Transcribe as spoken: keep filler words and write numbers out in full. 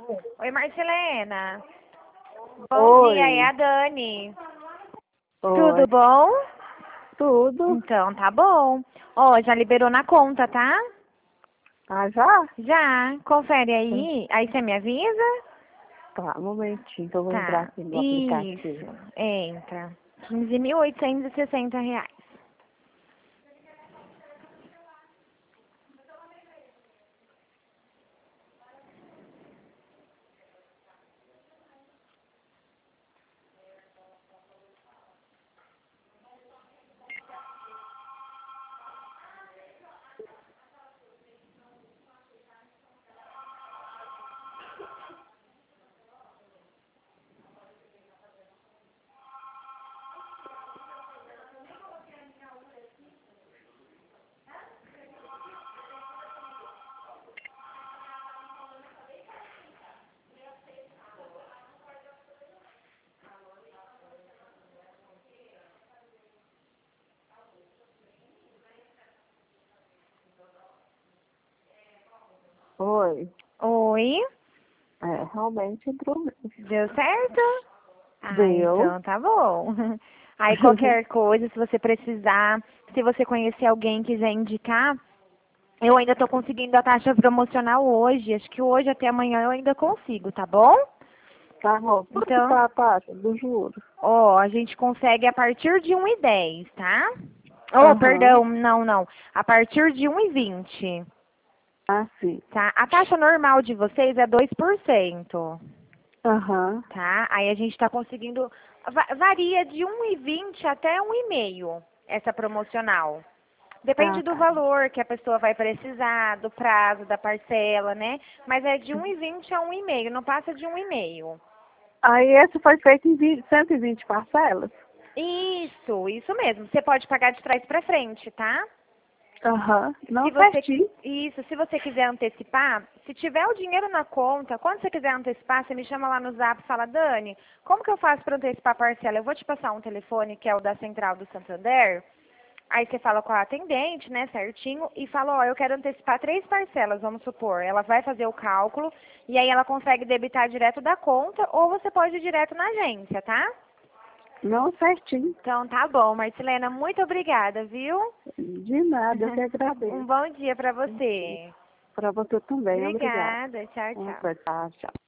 Oi, Marcelena. Bom Oi. dia, é a Dani. Oi. Tudo bom? Tudo. Então, tá bom. Ó, já liberou na conta, tá? Ah, já? Já. Confere aí. Aí você me avisa? Tá, um momentinho que eu vou entrar Tá. aqui no Isso. aplicativo. Entra. quinze mil oitocentos e sessenta reais. Oi. Oi. É, realmente entrou mesmo. Deu certo? Ah, Deu. então tá bom. Aí qualquer coisa, se você precisar, se você conhecer alguém e quiser indicar, eu ainda tô conseguindo a taxa promocional hoje. Acho que hoje até amanhã eu ainda consigo, tá bom? Tá bom. Quanto que Então, tá a taxa do juro? ó, a gente consegue a partir de um e dez, tá? Oh, Aham. perdão, não, não. A partir de um e vinte, Ah, sim. tá? A taxa normal de vocês é dois por cento. Aham. Tá? Aí a gente está conseguindo, va- varia de um e vinte até um e meio essa promocional. Ah, Depende do tá. valor que a pessoa vai precisar, do prazo, da parcela, né? Mas é de um e vinte a um e meio, não passa de um e meio. Aí esse foi feito em vinte, cento e vinte parcelas? Isso, isso mesmo. Você pode pagar de trás para frente, tá? Aham. Se Não, você certinho. isso, se você quiser antecipar, se tiver o dinheiro na conta, quando você quiser antecipar, você me chama lá no Zap e fala: "Dani, como que eu faço para antecipar a parcela? Eu vou te passar um telefone que é o da Central do Santander". Aí você fala com a atendente, né, certinho, e fala: "Ó, eu quero antecipar três parcelas, vamos supor". Ela vai fazer o cálculo e aí ela consegue debitar direto da conta ou você pode ir direto na agência, tá? Não, certinho. Então tá bom, Marcelena, muito obrigada, viu? De nada, eu que Um agradeço. bom dia para você. Para você também, obrigada. Obrigada. Tchau, tchau. Tá, tchau.